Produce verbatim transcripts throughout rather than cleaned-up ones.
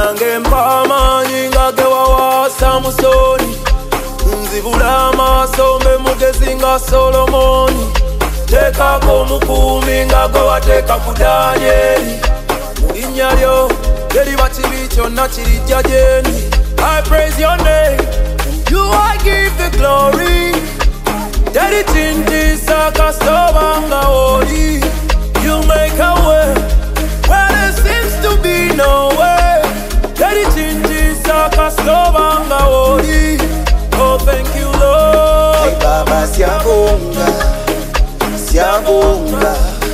nange mpama nyinga gewa wa Samusoni nzibula amaso mbe mugezi nga Solomoni tekako mukumi nga gwe wateeka ku Danyeri mu linnya lyo teriba kibi kyonna kirijja gye ndi. I praise your name, you I give the glory. Daddy Tinti Sakasobanga Odi, you make a way where there seems to be no way. Daddy Tinti Sakasobanga Odi, oh thank you Lord. Hey Baba Siabonga, Siabonga,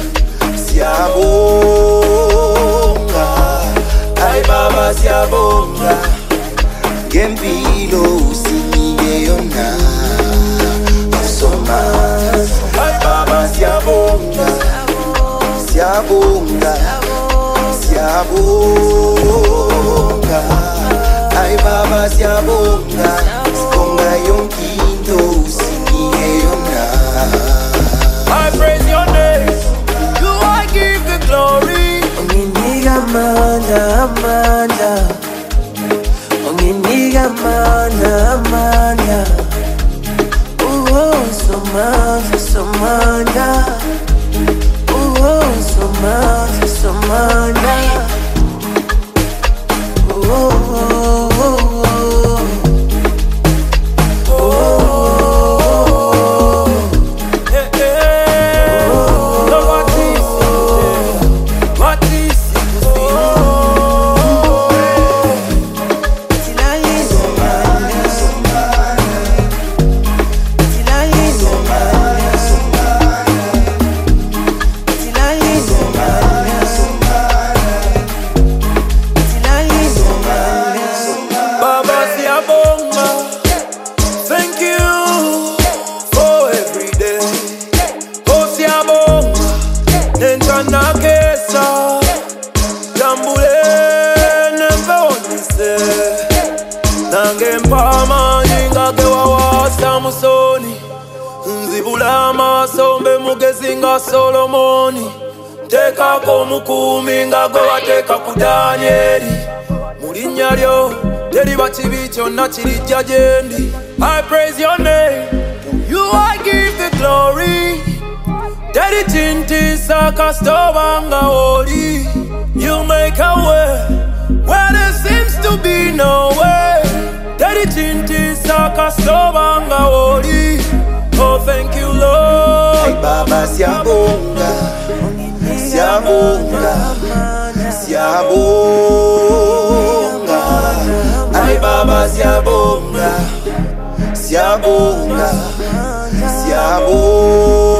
Siabonga. Hey Baba Siabonga, Gempilo usinige yona Soma. Hey Baba Siabonga, Siabonga, Siabonga. Hey Baba Siabonga, Sponga yonkindo usinige yona. I praise your name, you I give the glory. Onginiga manda manda, onginiga manda manda. Oh so manda so manda, oh so manda so manda. Oh oh oh oh. Hey, hey. Lord, what is it? What is it? Baba Siabonga, thank you for every day. Oh Siabonga, nentana kesa, jambule nembe onise. Nange mpama nyinga gewa wa Samusoni nzibula amaso mbe mugezi nga Solomoni tekako mukumi nga gwe wateeka ku Danyeri mu linnya lyo teriba kibi kyonna kirijja gye ndi. I praise your name, you I give the glory. Daddy Tinti Sakasobanga Odi, you make a way where there seems to be no way. Daddy Tinti Sakasobanga Odi, oh thank you Lord. Hey Baba Siabonga, Siabonga, Siabonga. Hey Baba Siabonga, Siabonga, Siabonga.